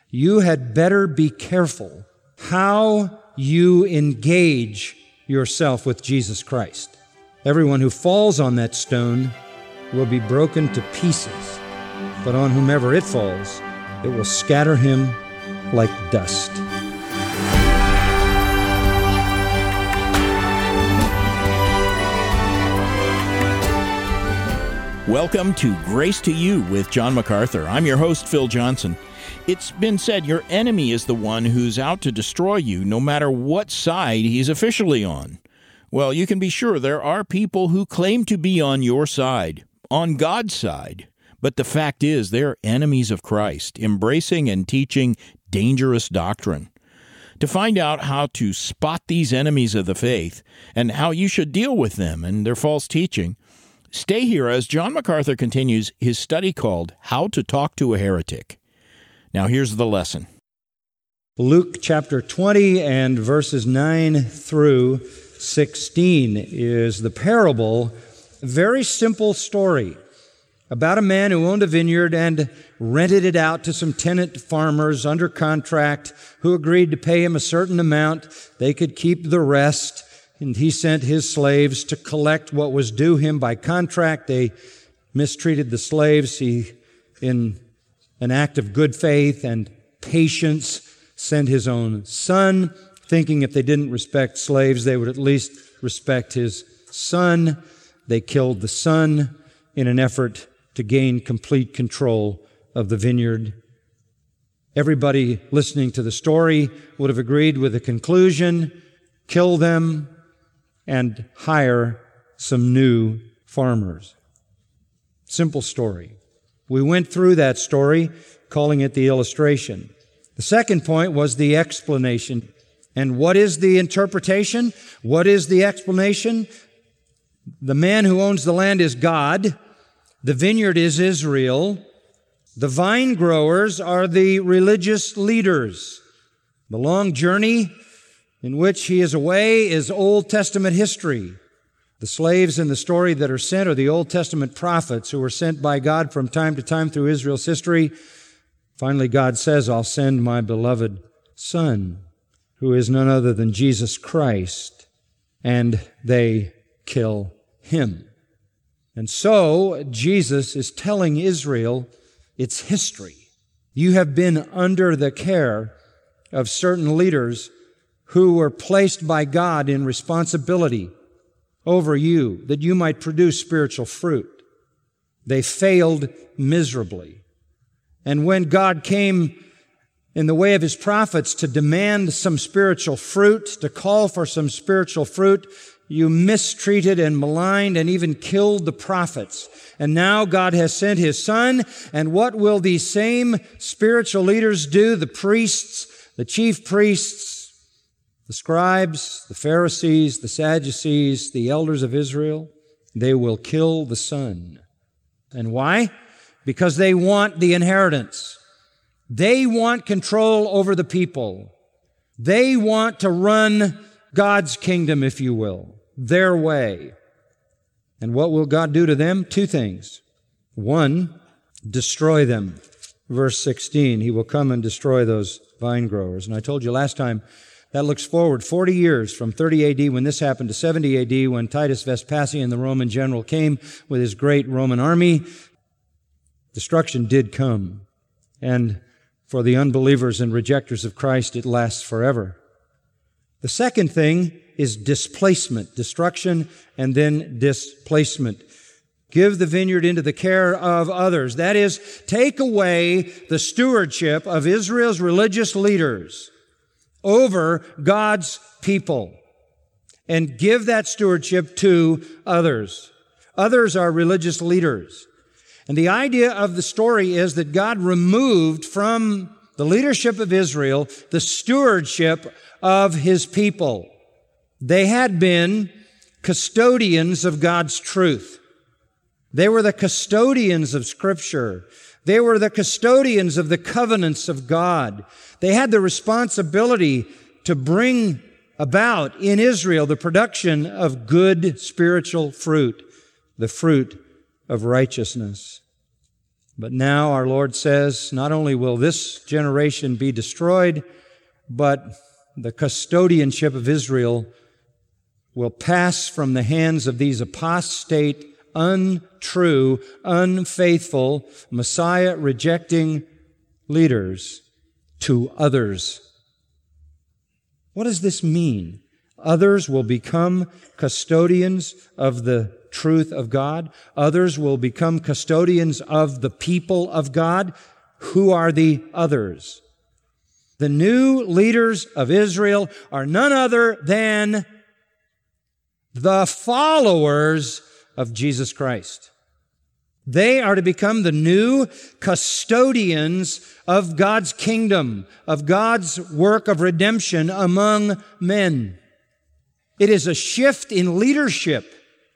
you had better be careful how you engage yourself with Jesus Christ. Everyone who falls on that stone will be broken to pieces, but on whomever it falls, it will scatter him like dust. Welcome to Grace to You with John MacArthur. I'm your host, Phil Johnson. It's been said your enemy is the one who's out to destroy you, no matter what side he's officially on. Well, you can be sure there are people who claim to be on your side, on God's side. But the fact is, they're enemies of Christ, embracing and teaching dangerous doctrine. To find out how to spot these enemies of the faith and how you should deal with them and their false teaching, stay here as John MacArthur continues his study called How to Talk to a Heretic. Now here's the lesson. Luke chapter 20 and verses 9 through 16 is the parable, a very simple story about a man who owned a vineyard and rented it out to some tenant farmers under contract who agreed to pay him a certain amount. They could keep the rest, and he sent his slaves to collect what was due him by contract. They mistreated the slaves. He, in an act of good faith and patience, sent his own son, thinking if they didn't respect slaves, they would at least respect his son. They killed the son in an effort to gain complete control of the vineyard. Everybody listening to the story would have agreed with the conclusion: kill them and hire some new farmers. Simple story. We went through that story, calling it the illustration. The second point was the explanation. And what is the interpretation? What is the explanation? The man who owns the land is God. The vineyard is Israel. The vine growers are the religious leaders. The long journey in which he is away is Old Testament history. The slaves in the story that are sent are the Old Testament prophets who were sent by God from time to time through Israel's history. Finally, God says, I'll send my beloved Son, who is none other than Jesus Christ, and they kill him. And so Jesus is telling Israel its history. You have been under the care of certain leaders who were placed by God in responsibility over you, that you might produce spiritual fruit. They failed miserably. And when God came in the way of His prophets to demand some spiritual fruit, to call for some spiritual fruit, you mistreated and maligned and even killed the prophets. And now God has sent His Son, and what will these same spiritual leaders do? The priests, the chief priests, the scribes, the Pharisees, the Sadducees, the elders of Israel, they will kill the Son. And why? Because they want the inheritance. They want control over the people. They want to run God's kingdom, if you will, their way. And what will God do to them? Two things. One, destroy them. Verse 16, He will come and destroy those vine growers. And I told you last time, that looks forward 40 years from 30 A.D. when this happened to 70 A.D. when Titus Vespasian, the Roman general, came with his great Roman army. Destruction did come. And for the unbelievers and rejectors of Christ, it lasts forever. The second thing is displacement, destruction, and then displacement. Give the vineyard into the care of others. That is, take away the stewardship of Israel's religious leaders over God's people and give that stewardship to others. Others are religious leaders. And the idea of the story is that God removed from the leadership of Israel the stewardship of His people. They had been custodians of God's truth. They were the custodians of Scripture. They were the custodians of the covenants of God. They had the responsibility to bring about in Israel the production of good spiritual fruit, the fruit of righteousness. But now our Lord says, not only will this generation be destroyed, but the custodianship of Israel will pass from the hands of these apostate, untrue, unfaithful, Messiah-rejecting leaders to others. What does this mean? Others will become custodians of the truth of God. Others will become custodians of the people of God. Who are the others? The new leaders of Israel are none other than the followers of Jesus Christ. They are to become the new custodians of God's kingdom, of God's work of redemption among men. It is a shift in leadership.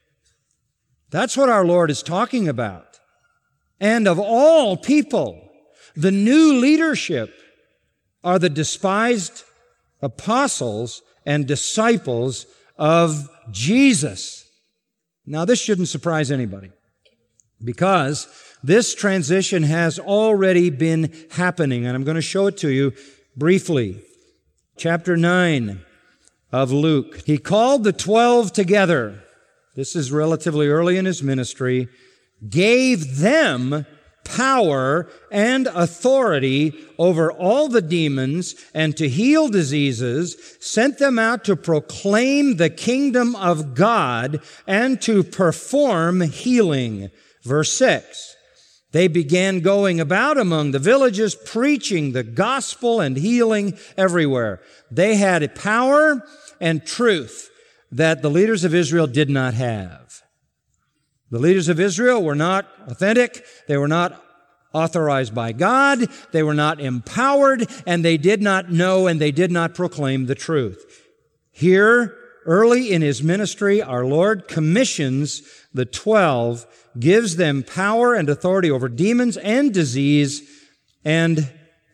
That's what our Lord is talking about. And of all people, the new leadership are the despised apostles and disciples of Jesus. Now, this shouldn't surprise anybody, because this transition has already been happening, and I'm going to show it to you briefly. Chapter 9 of Luke. He called the 12 together. This is relatively early in his ministry. Gave them power and authority over all the demons and to heal diseases, sent them out to proclaim the kingdom of God and to perform healing. Verse 6. They began going about among the villages, preaching the gospel and healing everywhere. They had power and truth that the leaders of Israel did not have. The leaders of Israel were not authentic. They were not authorized by God. They were not empowered, and they did not know and they did not proclaim the truth. Here, early in his ministry, our Lord commissions the 12, gives them power and authority over demons and disease, and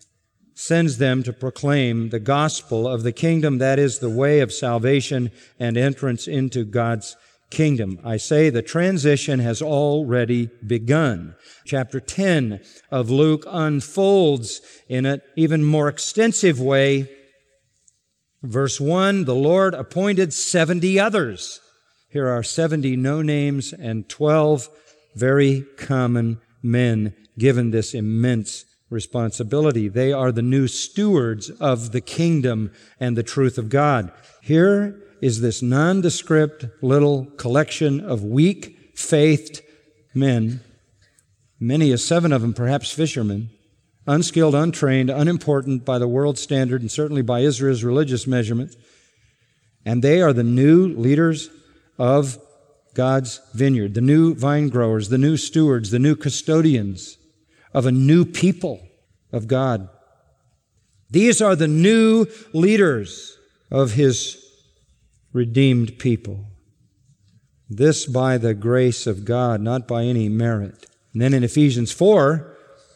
sends them to proclaim the gospel of the kingdom, that is the way of salvation and entrance into God's kingdom. I say the transition has already begun. Chapter 10 of Luke unfolds in an even more extensive way. Verse 1, the Lord appointed 70 others. Here are 70 no-names and 12 very common men given this immense responsibility. They are the new stewards of the kingdom and the truth of God. Here is this nondescript little collection of weak-faithed men, many as 7 of them perhaps fishermen, unskilled, untrained, unimportant by the world's standard and certainly by Israel's religious measurements. And they are the new leaders of God's vineyard, the new vine growers, the new stewards, the new custodians of a new people of God. These are the new leaders of His redeemed people. This by the grace of God, not by any merit. And then in Ephesians 4,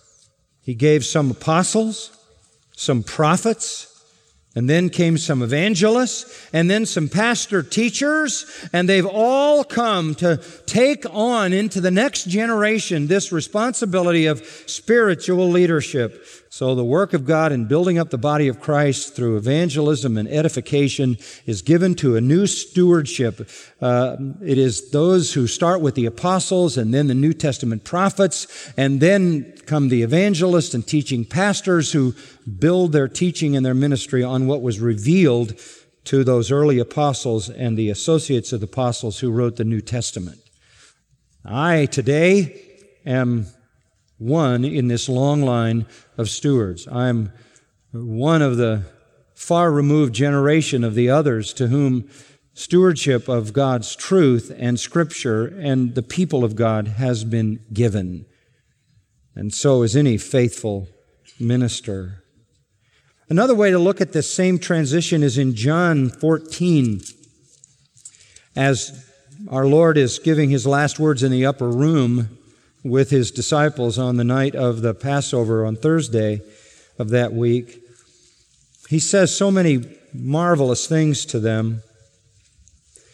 He gave some apostles, some prophets, and then came some evangelists, and then some pastor teachers, and they've all come to take on into the next generation this responsibility of spiritual leadership. So the work of God in building up the body of Christ through evangelism and edification is given to a new stewardship. It is those who start with the apostles and then the New Testament prophets, and then come the evangelists and teaching pastors who build their teaching and their ministry on what was revealed to those early apostles and the associates of the apostles who wrote the New Testament. I today am one in this long line of stewards. I'm one of the far removed generation of the others to whom stewardship of God's truth and Scripture and the people of God has been given. And so is any faithful minister. Another way to look at this same transition is in John 14. As our Lord is giving His last words in the upper room with His disciples on the night of the Passover on Thursday of that week, He says so many marvelous things to them.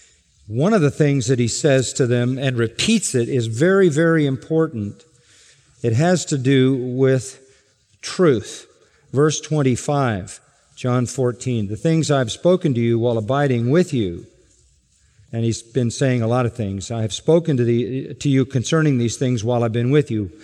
One of the things that He says to them and repeats it is very, very important. It has to do with truth. Verse 25, John 14, the things I've spoken to you while abiding with you. And he's been saying a lot of things. I have spoken to you concerning these things while I've been with you.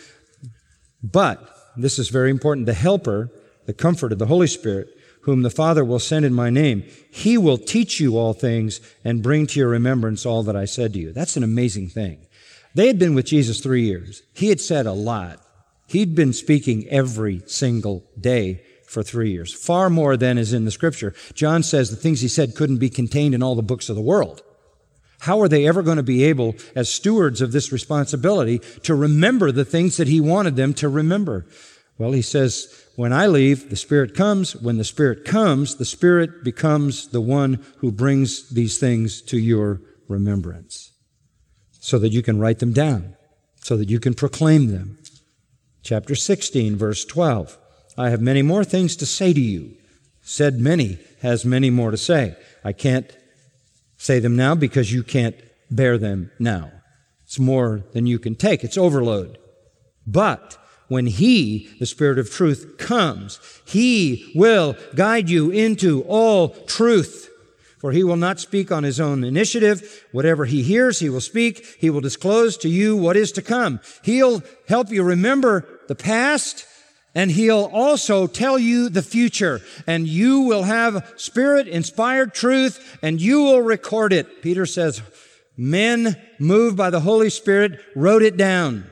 But, this is very important, the Helper, the Comforter, the Holy Spirit, whom the Father will send in my name, He will teach you all things and bring to your remembrance all that I said to you. That's an amazing thing. They had been with Jesus 3 years. He had said a lot. He'd been speaking every single day for 3 years, far more than is in the Scripture. John says the things he said couldn't be contained in all the books of the world. How are they ever going to be able, as stewards of this responsibility, to remember the things that He wanted them to remember? Well, He says, when I leave, the Spirit comes. When the Spirit comes, the Spirit becomes the one who brings these things to your remembrance so that you can write them down, so that you can proclaim them. Chapter 16, verse 12. I have many more things to say to you. Said many, has many more to say. I can't say them now because you can't bear them now. It's more than you can take. It's overload. But when He, the Spirit of truth, comes, He will guide you into all truth. For He will not speak on His own initiative. Whatever He hears, He will speak. He will disclose to you what is to come. He'll help you remember the past, and He'll also tell you the future. And you will have Spirit-inspired truth, and you will record it. Peter says, men moved by the Holy Spirit wrote it down.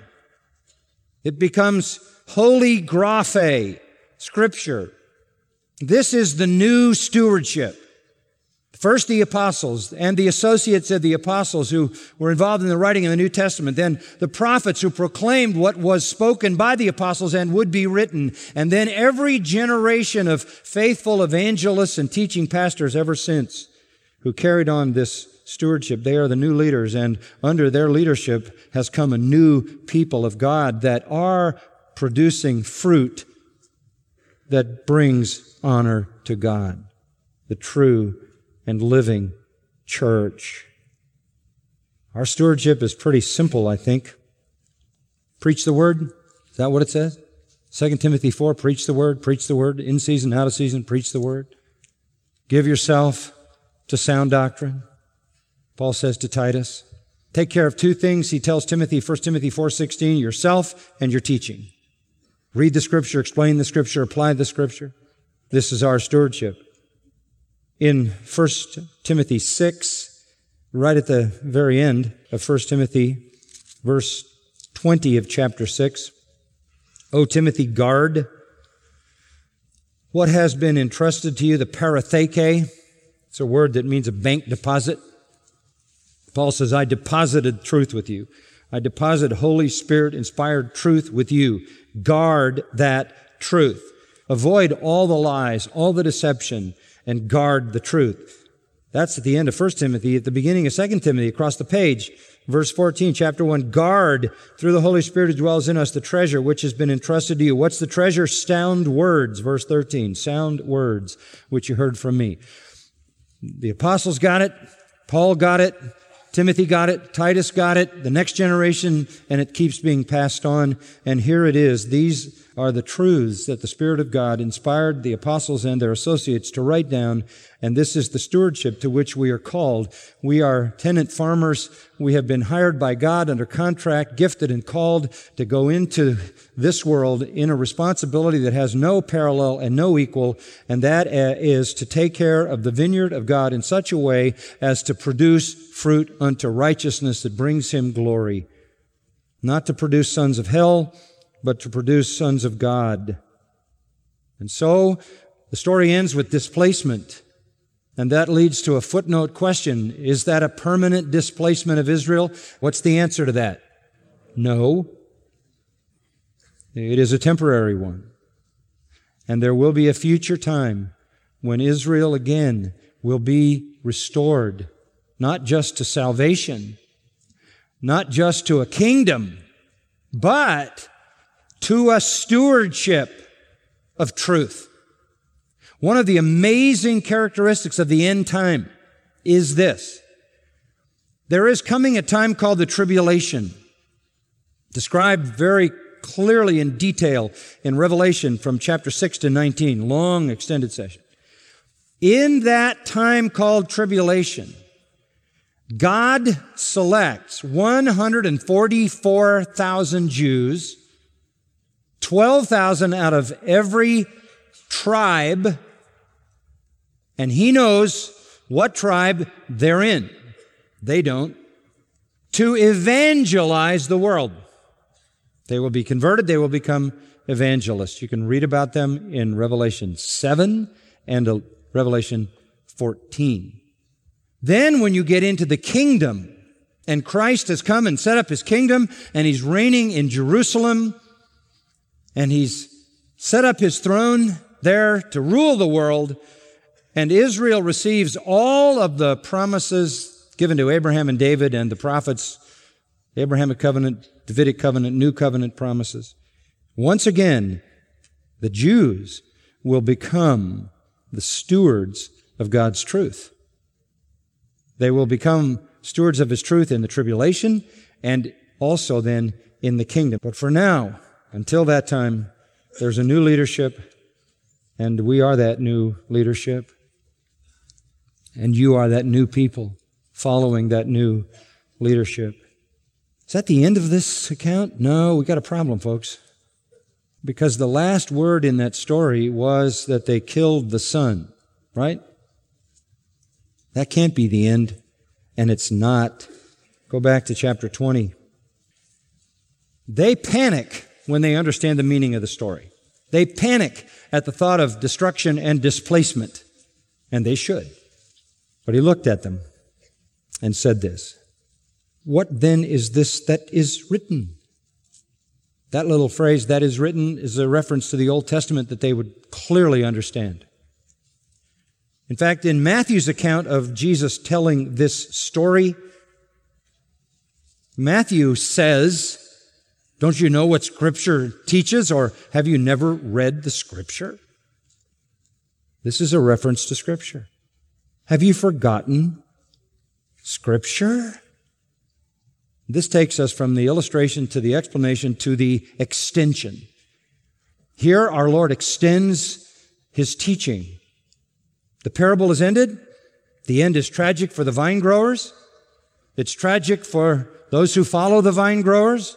It becomes holy graphe, Scripture. This is the new stewardship. First the apostles and the associates of the apostles who were involved in the writing of the New Testament. Then the prophets who proclaimed what was spoken by the apostles and would be written. And then every generation of faithful evangelists and teaching pastors ever since who carried on this stewardship. They are the new leaders, and under their leadership has come a new people of God that are producing fruit that brings honor to God, the true and living church. Our stewardship is pretty simple, I think. Preach the Word. Is that what it says? 2 Timothy 4, preach the Word, in season, out of season, preach the Word. Give yourself to sound doctrine. Paul says to Titus, take care of two things. He tells Timothy, 1 Timothy 4:16, yourself and your teaching. Read the Scripture, explain the Scripture, apply the Scripture. This is our stewardship. In 1 Timothy 6, right at the very end of 1 Timothy, verse 20 of chapter 6, O Timothy, guard what has been entrusted to you, the paratheke. It's a word that means a bank deposit. Paul says, I deposited truth with you. I deposit Holy Spirit-inspired truth with you. Guard that truth. Avoid all the lies, all the deception, and guard the truth. That's at the end of 1 Timothy. At the beginning of 2 Timothy, across the page, verse 14, chapter 1, guard through the Holy Spirit who dwells in us the treasure which has been entrusted to you. What's the treasure? Sound words, verse 13. Sound words, which you heard from me. The apostles got it. Paul got it. Timothy got it. Titus got it. The next generation, and it keeps being passed on. And here it is. These are the truths that the Spirit of God inspired the apostles and their associates to write down. And this is the stewardship to which we are called. We are tenant farmers. We have been hired by God under contract, gifted and called to go into this world in a responsibility that has no parallel and no equal, and that is to take care of the vineyard of God in such a way as to produce fruit unto righteousness that brings Him glory. Not to produce sons of hell, but to produce sons of God. And so the story ends with displacement. And that leads to a footnote question. Is that a permanent displacement of Israel? What's the answer to that? No. It is a temporary one. And there will be a future time when Israel again will be restored, not just to salvation, not just to a kingdom, but to a stewardship of truth. One of the amazing characteristics of the end time is this. There is coming a time called the tribulation, described very clearly in detail in Revelation from chapter 6 to 19, long extended session. In that time called tribulation, God selects 144,000 Jews, 12,000 out of every tribe, and He knows what tribe they're in. They don't. To evangelize the world. They will be converted. They will become evangelists. You can read about them in Revelation 7 and Revelation 14. Then when you get into the kingdom, and Christ has come and set up His kingdom, and He's reigning in Jerusalem, and He's set up His throne there to rule the world, and Israel receives all of the promises given to Abraham and David and the prophets, the Abrahamic covenant, Davidic covenant, new covenant promises. Once again, the Jews will become the stewards of God's truth. They will become stewards of His truth in the tribulation and also then in the kingdom. But for now, until that time, there's a new leadership, and we are that new leadership, and you are that new people following that new leadership. Is that the end of this account? No, we got a problem, folks. Because the last word in that story was that they killed the son, right? That can't be the end, and it's not. Go back to chapter 20. They panic when they understand the meaning of the story. They panic at the thought of destruction and displacement, and they should. But He looked at them and said this, "What then is this that is written?" That little phrase, "that is written," is a reference to the Old Testament that they would clearly understand. In fact, in Matthew's account of Jesus telling this story, Matthew says, "Don't you know what Scripture teaches, or have you never read the Scripture?" This is a reference to Scripture. Have you forgotten Scripture? This takes us from the illustration to the explanation to the extension. Here our Lord extends His teaching. The parable is ended. The end is tragic for the vine growers. It's tragic for those who follow the vine growers.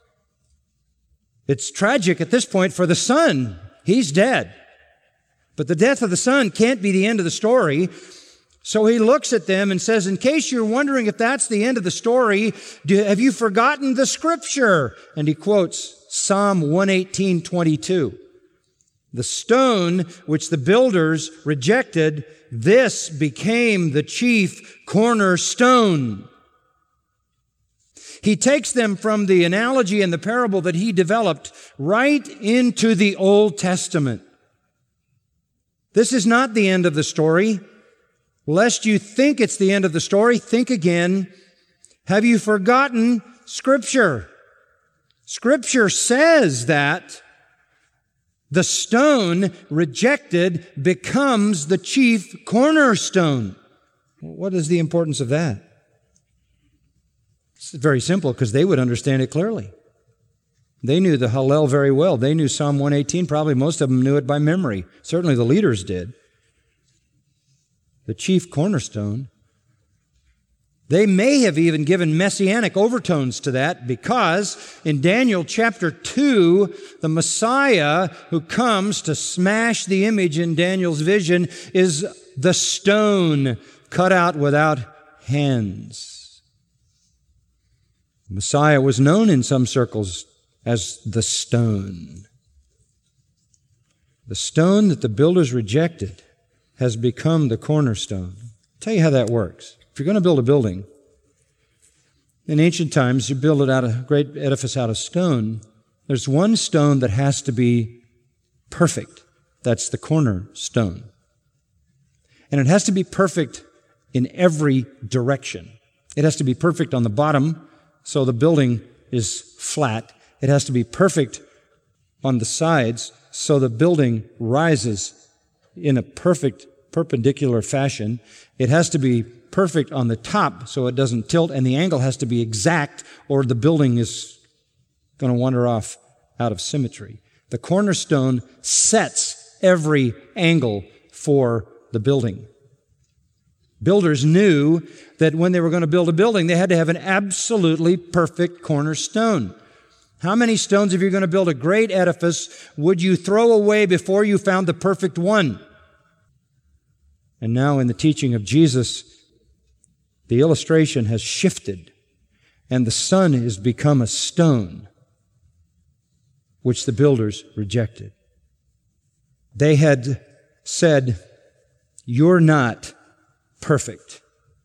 It's tragic at this point for the son. He's dead. But the death of the son can't be the end of the story. So He looks at them and says, in case you're wondering if that's the end of the story, have you forgotten the Scripture? And He quotes Psalm 118:22. The stone which the builders rejected, this became the chief cornerstone. He takes them from the analogy and the parable that He developed right into the Old Testament. This is not the end of the story. Lest you think it's the end of the story, think again. Have you forgotten Scripture? Scripture says that the stone rejected becomes the chief cornerstone. What is the importance of that? It's very simple, because they would understand it clearly. They knew the Hallel very well. They knew Psalm 118. Probably most of them knew it by memory. Certainly the leaders did. The chief cornerstone. They may have even given messianic overtones to that, because in Daniel chapter 2, the Messiah who comes to smash the image in Daniel's vision is the stone cut out without hands. The Messiah was known in some circles as the stone. The stone that the builders rejected has become the cornerstone. I'll tell you how that works. If you're going to build a building, in ancient times, you build a great edifice out of stone. There's one stone that has to be perfect. That's the cornerstone. And it has to be perfect in every direction. It has to be perfect on the bottom, so the building is flat. It has to be perfect on the sides, so the building rises in a perfect perpendicular fashion. It has to be perfect on the top so it doesn't tilt, and the angle has to be exact or the building is going to wander off out of symmetry. The cornerstone sets every angle for the building. Builders knew that when they were going to build a building, they had to have an absolutely perfect cornerstone. How many stones, if you're going to build a great edifice, would you throw away before you found the perfect one? And now in the teaching of Jesus, the illustration has shifted, and the Son has become a stone, which the builders rejected. They had said, "You're not perfect.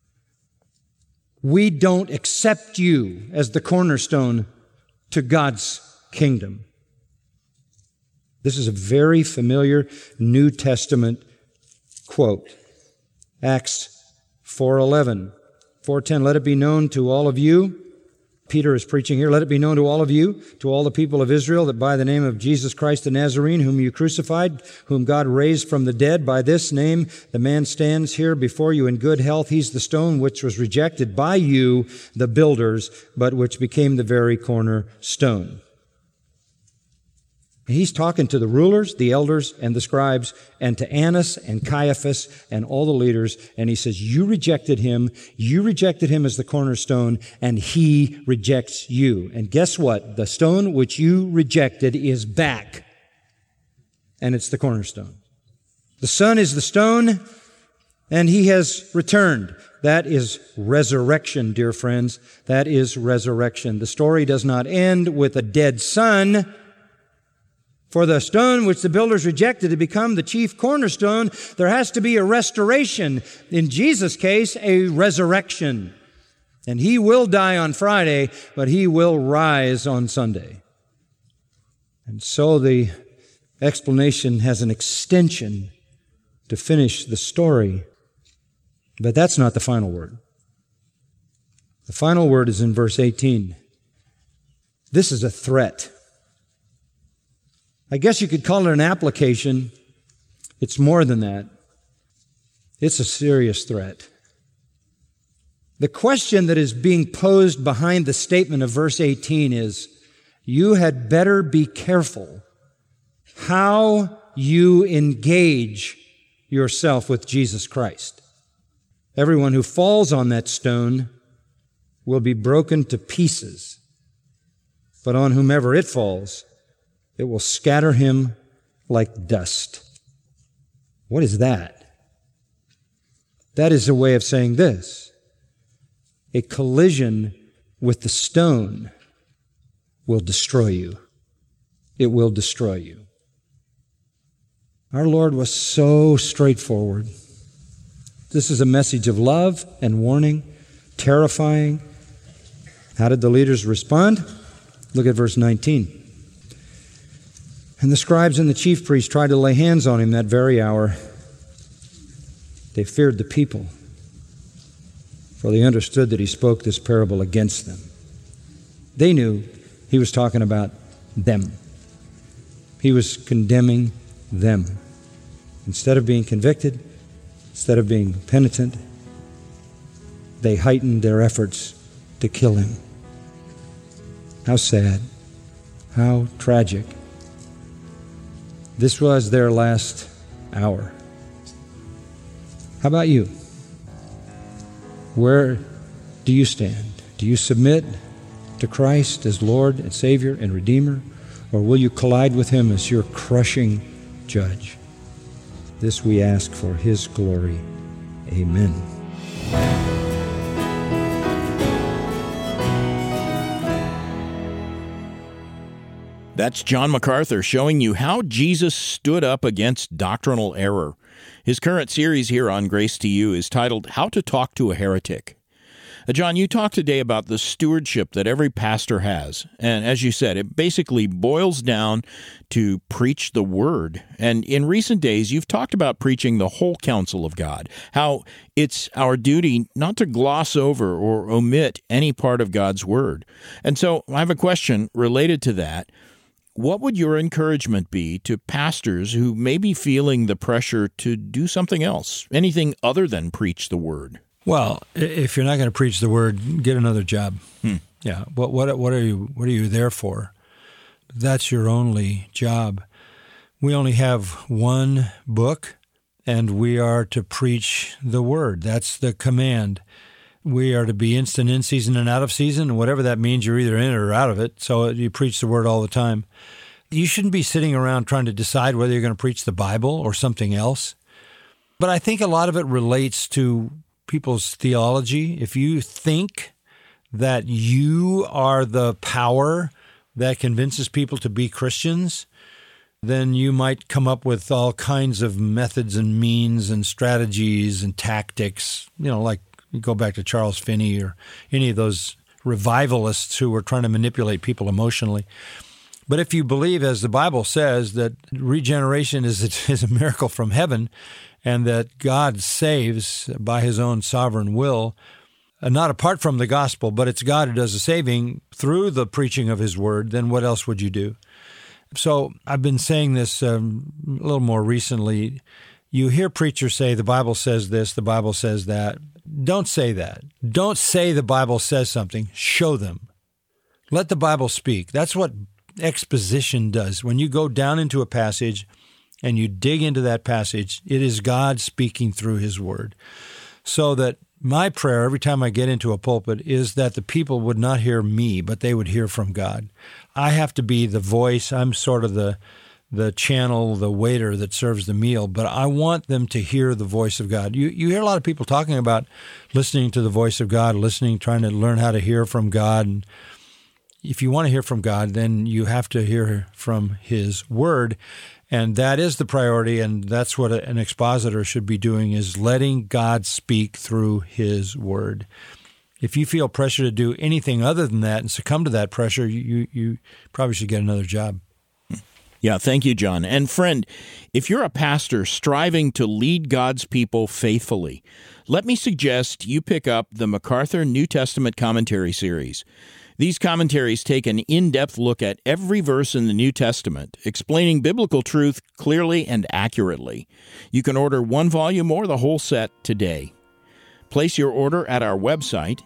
We don't accept you as the cornerstone to God's kingdom." This is a very familiar New Testament quote. Acts 4:11, 4:10, "Let it be known to all of you," Peter is preaching here, "let it be known to all of you, to all the people of Israel, that by the name of Jesus Christ the Nazarene, whom you crucified, whom God raised from the dead, by this name the man stands here before you in good health. He's the stone which was rejected by you, the builders, but which became the very cornerstone." He's talking to the rulers, the elders, and the scribes, and to Annas and Caiaphas and all the leaders, and he says, you rejected him as the cornerstone, and he rejects you. And guess what? The stone which you rejected is back, and it's the cornerstone. The Son is the stone, and he has returned. That is resurrection, dear friends. That is resurrection. The story does not end with a dead son. For the stone which the builders rejected to become the chief cornerstone, there has to be a restoration. In Jesus' case, a resurrection. And he will die on Friday, but he will rise on Sunday. And so the explanation has an extension to finish the story. But that's not the final word. The final word is in verse 18. This is a threat. I guess you could call it an application. It's more than that. It's a serious threat. The question that is being posed behind the statement of verse 18 is, you had better be careful how you engage yourself with Jesus Christ. Everyone who falls on that stone will be broken to pieces, but on whomever it falls, it will scatter him like dust. What is that? That is a way of saying this. A collision with the stone will destroy you. It will destroy you. Our Lord was so straightforward. This is a message of love and warning, terrifying. How did the leaders respond? Look at verse 19. And the scribes and the chief priests tried to lay hands on him that very hour. They feared the people, for they understood that he spoke this parable against them. They knew he was talking about them. He was condemning them. Instead of being convicted, instead of being penitent, they heightened their efforts to kill him. How sad. How tragic. This was their last hour. How about you? Where do you stand? Do you submit to Christ as Lord and Savior and Redeemer? Or will you collide with him as your crushing judge? This we ask for his glory. Amen. That's John MacArthur showing you how Jesus stood up against doctrinal error. His current series here on Grace to You is titled How to Talk to a Heretic. John, you talked today about the stewardship that every pastor has. And as you said, it basically boils down to preach the Word. And in recent days, you've talked about preaching the whole counsel of God, how it's our duty not to gloss over or omit any part of God's Word. And so I have a question related to that. What would your encouragement be to pastors who may be feeling the pressure to do something else, anything other than preach the Word? Well, if you're not going to preach the Word, get another job. Yeah. What are you there for? That's your only job. We only have one book, and we are to preach the Word. That's the command. We are to be instant in season and out of season, and whatever that means, you're either in it or out of it. So you preach the Word all the time. You shouldn't be sitting around trying to decide whether you're going to preach the Bible or something else. But I think a lot of it relates to people's theology. If you think that you are the power that convinces people to be Christians, then you might come up with all kinds of methods and means and strategies and tactics, like you go back to Charles Finney or any of those revivalists who were trying to manipulate people emotionally. But if you believe, as the Bible says, that regeneration is a miracle from heaven and that God saves by his own sovereign will, not apart from the gospel, but it's God who does the saving through the preaching of his word, then what else would you do? So I've been saying this a little more recently. You hear preachers say, the Bible says this, the Bible says that. Don't say that. Don't say the Bible says something. Show them. Let the Bible speak. That's what exposition does. When you go down into a passage and you dig into that passage, it is God speaking through his word. So that my prayer every time I get into a pulpit is that the people would not hear me, but they would hear from God. I have to be the voice. I'm sort of the channel, the waiter that serves the meal, but I want them to hear the voice of God. You hear a lot of people talking about listening to the voice of God, trying to learn how to hear from God. And if you want to hear from God, then you have to hear from his word. And that is the priority, and that's what an expositor should be doing, is letting God speak through his word. If you feel pressure to do anything other than that and succumb to that pressure, you probably should get another job. Yeah, thank you, John. And friend, if you're a pastor striving to lead God's people faithfully, let me suggest you pick up the MacArthur New Testament Commentary Series. These commentaries take an in-depth look at every verse in the New Testament, explaining biblical truth clearly and accurately. You can order one volume or the whole set today. Place your order at our website,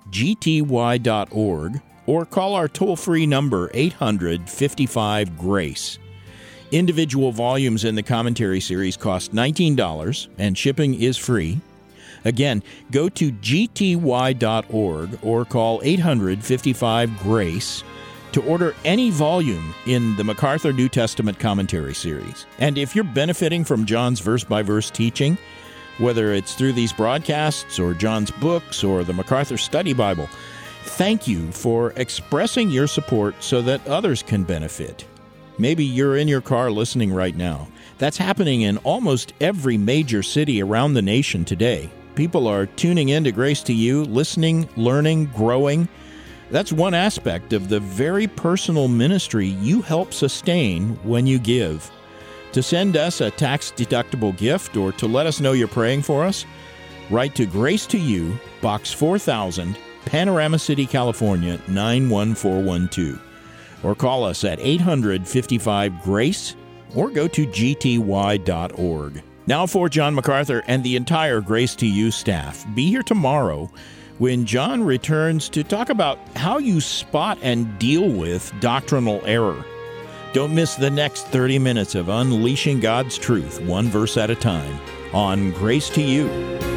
gty.org, or call our toll-free number, 800-55-GRACE. Individual volumes in the commentary series cost $19, and shipping is free. Again, go to gty.org or call 800-55-GRACE to order any volume in the MacArthur New Testament Commentary Series. And if you're benefiting from John's verse-by-verse teaching, whether it's through these broadcasts or John's books or the MacArthur Study Bible, thank you for expressing your support so that others can benefit. Maybe you're in your car listening right now. That's happening in almost every major city around the nation today. People are tuning in to Grace to You, listening, learning, growing. That's one aspect of the very personal ministry you help sustain when you give. To send us a tax-deductible gift or to let us know you're praying for us, write to Grace to You, Box 4000, Panorama City, California, 91412. Or call us at 800-55-GRACE or go to gty.org. Now for John MacArthur and the entire Grace to You staff, be here tomorrow when John returns to talk about how you spot and deal with doctrinal error. Don't miss the next 30 minutes of unleashing God's truth, one verse at a time, on Grace to You.